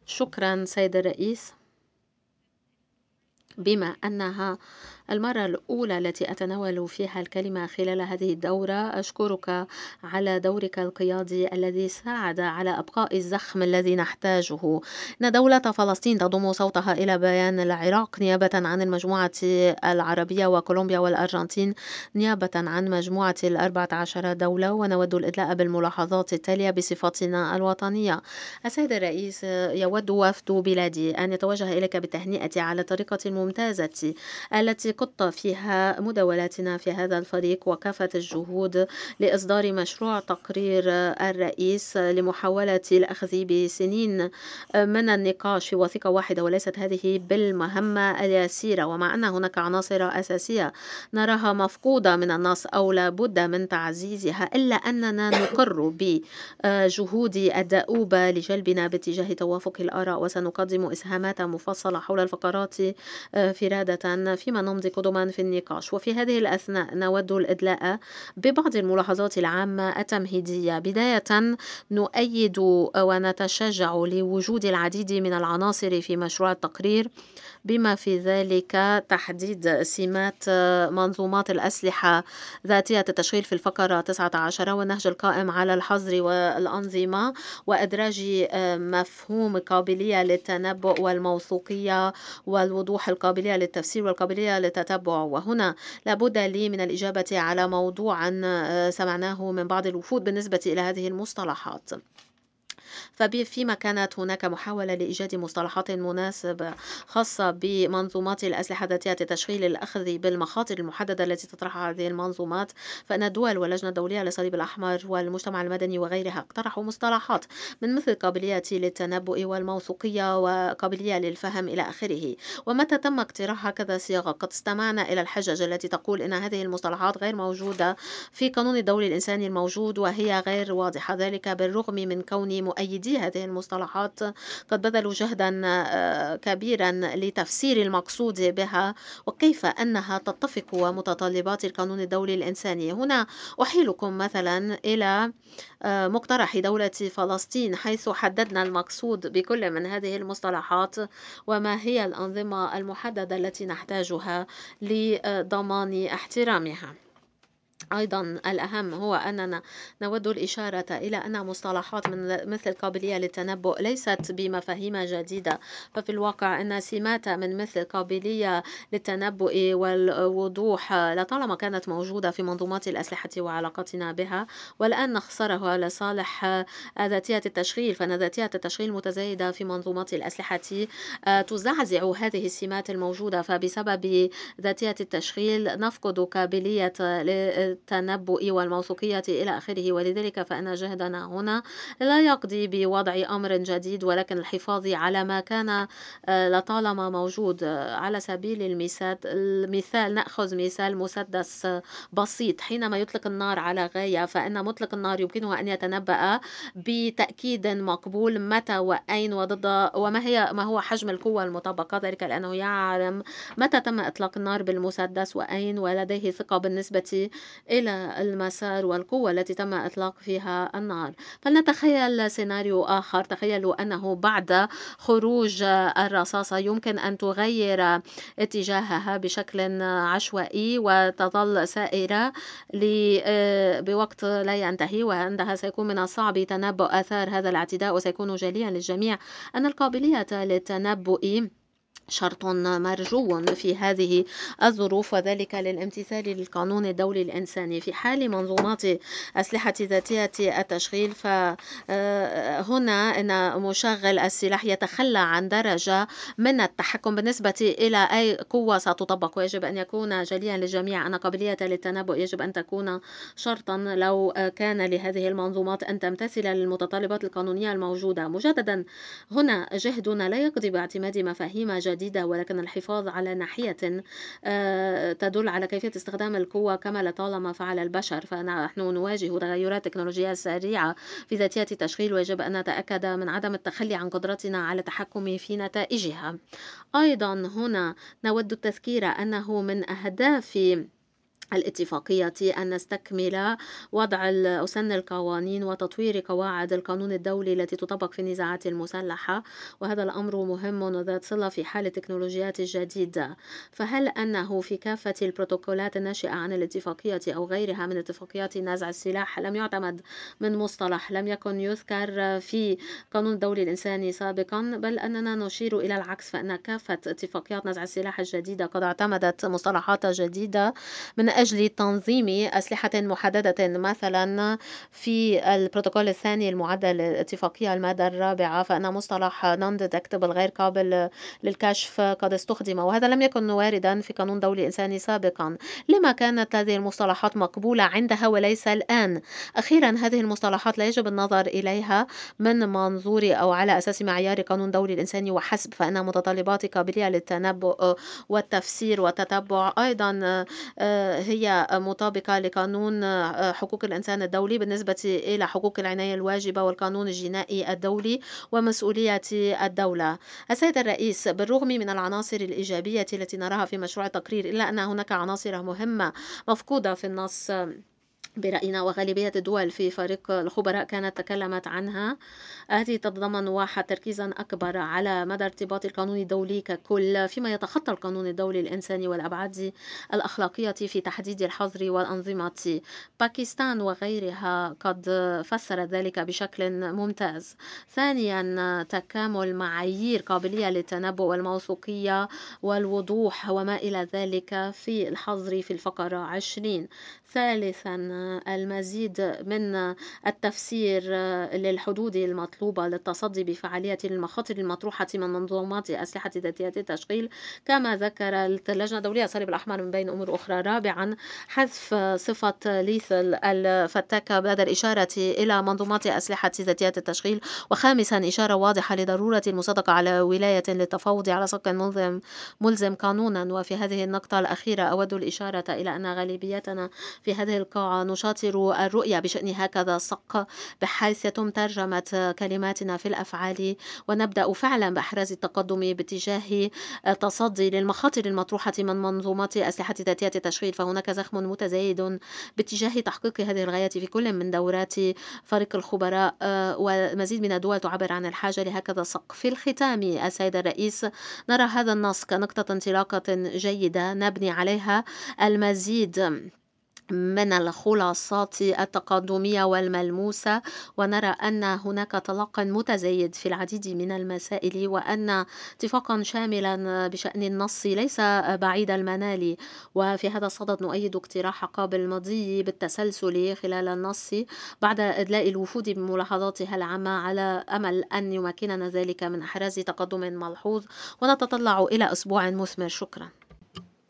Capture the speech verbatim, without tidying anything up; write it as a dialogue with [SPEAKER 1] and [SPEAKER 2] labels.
[SPEAKER 1] شكرا سيد الرئيس. بما أنها المرة الأولى التي أتناول فيها الكلمة خلال هذه الدورة، أشكرك على دورك القيادي الذي ساعد على أبقاء الزخم الذي نحتاجه. إن دولة فلسطين تضم صوتها إلى بيان العراق نيابة عن المجموعة العربية وكولومبيا والأرجنتين نيابة عن مجموعة الأربعة عشر دولة، ونود الإدلاء بالملاحظات التالية بصفتنا الوطنية. السيد الرئيس، يود وفد بلادي أن يتوجه إليك بالتهنئة على الطريقة الممتازة التي قدت فيها مداولاتنا في هذا الفريق وكافة الجهود لإصدار مشروع تقرير الرئيس لمحاولة الأخذ بسنين من النقاش في وثيقة واحدة، وليست هذه بالمهمة اليسيرة. ومع أن هناك عناصر أساسية نراها مفقودة من النص أو لابد من تعزيزها، إلا أننا نقر بجهود الدؤوبة لجلبنا باتجاه توافق الآراء، وسنقدم إسهامات مفصلة حول الفقرات فرادة فيما نمضي قدما في النقاش. وفي هذه الأثناء نود الإدلاء ببعض الملاحظات العامة التمهيدية. بداية، نؤيد ونتشجع لوجود العديد من العناصر في مشروع التقرير، بما في ذلك تحديد سمات منظومات الأسلحة ذاتية التشغيل في الفقرة تسعة عشر، والنهج القائم على الحظر والأنظمة، وإدراج مفهوم قابلية للتنبؤ والموثوقية والوضوح، القابلية للتفسير والقابلية للتتبع. وهنا لابد لي من الإجابة على موضوع سمعناه من بعض الوفود بالنسبة إلى هذه المصطلحات. فيما كانت هناك محاولة لإيجاد مصطلحات مناسبة خاصة بمنظومات الأسلحة ذاتية التشغيل للأخذ بالمخاطر المحددة التي تطرحها هذه المنظومات، فإن الدول واللجنة الدولية للصليب الأحمر والمجتمع المدني وغيرها اقترحوا مصطلحات من مثل قابلية للتنبؤ والموثوقية وقابلية للفهم إلى آخره. ومتى تم اقتراح هكذا صياغة، قد استمعنا إلى الحجج التي تقول إن هذه المصطلحات غير موجودة في قانون الدولي الإنساني الموجود، وهي غير واضحة، ذلك بالرغم من كون مؤيدي هذه المصطلحات قد بذلوا جهدا كبيرا لتفسير المقصود بها وكيف أنها تتفق ومتطلبات القانون الدولي الإنساني. هنا أحيلكم مثلا إلى مقترح دولة فلسطين، حيث حددنا المقصود بكل من هذه المصطلحات وما هي الأنظمة المحددة التي نحتاجها لضمان احترامها. أيضا الأهم هو أننا نود الإشارة إلى أن مصطلحات من مثل قابلية للتنبؤ ليست بمفاهيم جديدة، ففي الواقع أن سمات من مثل قابلية للتنبؤ والوضوح لطالما كانت موجودة في منظومات الأسلحة وعلاقتنا بها، والآن نخسرها لصالح ذاتية التشغيل، فإن ذاتية التشغيل متزايدة في منظومات الأسلحة تزعزع هذه السمات الموجودة، فبسبب ذاتية التشغيل نفقد قابلية التنبؤ والموثوقية إلى آخره. ولذلك فإن جهدنا هنا لا يقضي بوضع أمر جديد، ولكن الحفاظ على ما كان لطالما موجود. على سبيل المثال المثال نأخذ مثال مسدس بسيط، حينما يطلق النار على غاية، فإن مطلق النار يمكنه أن يتنبأ بتأكيد مقبول متى وأين وضد وما هي ما هو حجم القوة المطبقة، ذلك لأنه يعلم متى تم إطلاق النار بالمسدس وأين، ولديه ثقة بالنسبة إلى المسار والقوة التي تم إطلاق فيها النار. فلنتخيل سيناريو آخر، تخيلوا أنه بعد خروج الرصاصة يمكن أن تغير اتجاهها بشكل عشوائي وتظل سائرة بوقت لا ينتهي، وعندها سيكون من الصعب تنبؤ آثار هذا الاعتداء، وسيكون جليا للجميع أن القابلية للتنبؤ شرط مرجو في هذه الظروف، وذلك للامتثال للقانون الدولي الإنساني. في حال منظومات أسلحة ذاتية التشغيل، فهنا أن مشغل السلاح يتخلى عن درجة من التحكم بالنسبة إلى أي قوة ستطبق، ويجب أن يكون جليا للجميع أن قابلية للتنبؤ يجب أن تكون شرطا لو كان لهذه المنظومات أن تمتثل للمتطلبات القانونية الموجودة. مجددا، هنا جهدنا لا يقضي باعتماد مفاهيم جديدة، ولكن الحفاظ على ناحية تدل على كيفية استخدام القوة كما لطالما فعل البشر، فنحن نواجه تغيرات تكنولوجية سريعة في ذاتية التشغيل، ويجب أن نتأكد من عدم التخلي عن قدرتنا على التحكم في نتائجها. أيضا هنا نود التذكير أنه من أهداف الاتفاقية أن نستكمل وضع ال- أو سن القوانين وتطوير قواعد القانون الدولي التي تطبق في النزاعات المسلحة، وهذا الأمر مهم وذات صلة في حال التكنولوجيات الجديدة. فهل أنه في كافة البروتوكولات الناشئة عن الاتفاقية أو غيرها من اتفاقيات نزع السلاح لم يعتمد من مصطلح لم يكن يذكر في قانون الدولي الإنساني سابقا، بل أننا نشير إلى العكس، فإن كافة اتفاقيات نزع السلاح الجديدة قد اعتمدت مصطلحات جديدة من أجل تنظيم أسلحة محددة. مثلا في البروتوكول الثاني المعدل للاتفاقية المادة الرابعة، فإن مصطلح non-detectable غير قابل للكشف قد استخدم، وهذا لم يكن واردا في قانون دولي إنساني سابقا. لما كانت هذه المصطلحات مقبولة عندها وليس الآن؟ أخيرا، هذه المصطلحات لا يجب النظر إليها من منظور أو على أساس معيار قانون دولي الإنساني وحسب، فإن متطلبات قابلية للتنبؤ والتفسير والتتبع أيضا هي مطابقة لقانون حقوق الإنسان الدولي بالنسبة إلى حقوق العناية الواجبة والقانون الجنائي الدولي ومسؤولية الدولة. السيد الرئيس، بالرغم من العناصر الإيجابية التي نراها في مشروع التقرير، إلا أن هناك عناصر مهمة مفقودة في النص برأينا، وغالبية الدول في فريق الخبراء كانت تكلمت عنها. هذه تتضمن واحد تركيزا أكبر على مدى ارتباط القانون الدولي ككل فيما يتخطى القانون الدولي الإنساني والأبعاد الأخلاقية في تحديد الحظر والأنظمة. باكستان وغيرها قد فسرت ذلك بشكل ممتاز. ثانيا، تكامل معايير قابلية للتنبؤ والموثوقية والوضوح وما إلى ذلك في الحظر في الفقرة عشرين. ثالثا، المزيد من التفسير للحدود المطلوبة للتصدي بفعالية المخاطر المطروحة من منظومات أسلحة ذاتية التشغيل كما ذكرت اللجنة الدولية الصليب الأحمر من بين أمور أخرى. رابعا، حذف صفة ليثل الفتاكة بعد الإشارة إلى منظومات أسلحة ذاتية التشغيل. وخامسا، إشارة واضحة لضرورة المصادقة على ولاية للتفاوض على سق ملزم ملزم قانونا. وفي هذه النقطة الأخيرة أود الإشارة إلى أن غالبيتنا في هذه القاعة نشاطر الرؤية بشأن هكذا صق، بحيث يتم ترجمة كلماتنا في الأفعال ونبدأ فعلا بإحراز التقدم باتجاه تصدي للمخاطر المطروحة من منظومات أسلحة ذاتية التشغيل. فهناك زخم متزايد باتجاه تحقيق هذه الغاية في كل من دورات فريق الخبراء، ومزيد من الدول تعبر عن الحاجة لهكذا صق. في الختام السيد الرئيس، نرى هذا النص كنقطة انطلاقة جيدة نبني عليها المزيد من الخلاصات التقدمية والملموسة، ونرى أن هناك تلاق متزايد في العديد من المسائل، وأن اتفاقا شاملا بشأن النص ليس بعيد المنال. وفي هذا الصدد نؤيد اقتراح قابل المضي بالتسلسل خلال النص بعد إدلاء الوفود بملاحظاتها العامة، على أمل أن يمكننا ذلك من إحراز تقدم ملحوظ، ونتطلع إلى أسبوع مثمر. شكرا.